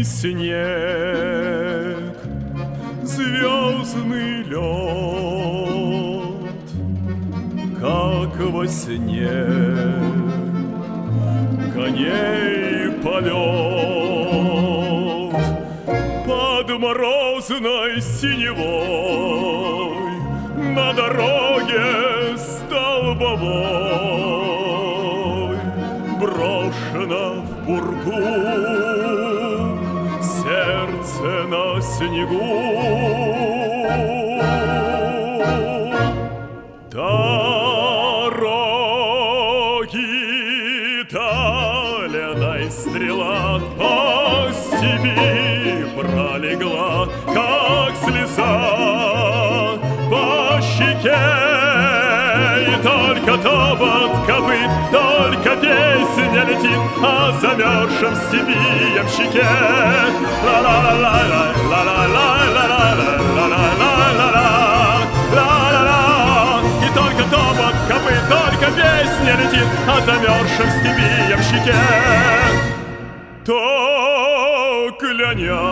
Звездный снег, звездный лед, как во сне коней полет под морозной синевой на дороге столбовой брошено в пургу сердце на снегу. Дороги таленой стрела по степи пролегла, как слеза по щеке, и только топот копыт, только песня летит о замерзшем степи ямщике. И только топот копыт, только песня летит о замерзшем степи ямщике. То кляня,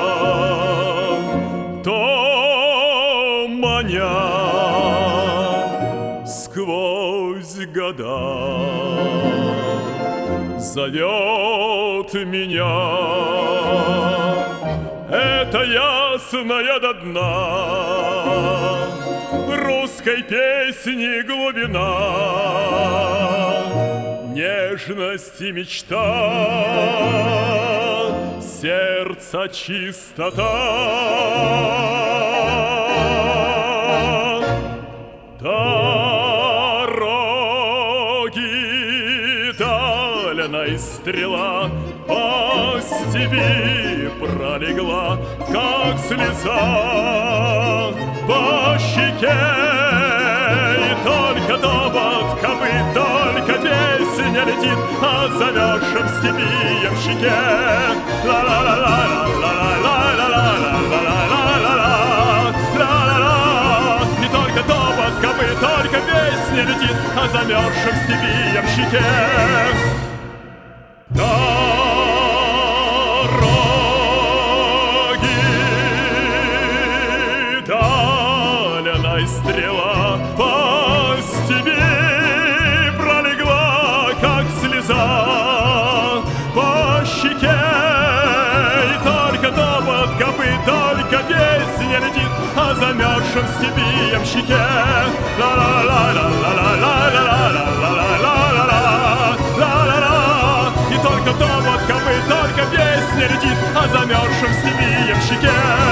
то маня сквозь года зовет меня. Это ясная до дна русской песни глубина, нежность и мечта, сердца чистота. Дороги таленой стрела по степи пролегла, как слеза по щеке, и только топот копыт, только песня летит о замерзшем степи ямщике. И только топот копыт, только песня летит о замерзшем степи ямщике. Дороги таленой стрела по степи пролегла, как слеза по щеке, и только топот копыт, только песня летит о замерзшем степи ямщике. И только топот копыт, только песня летит о замерзшем степи ямщике.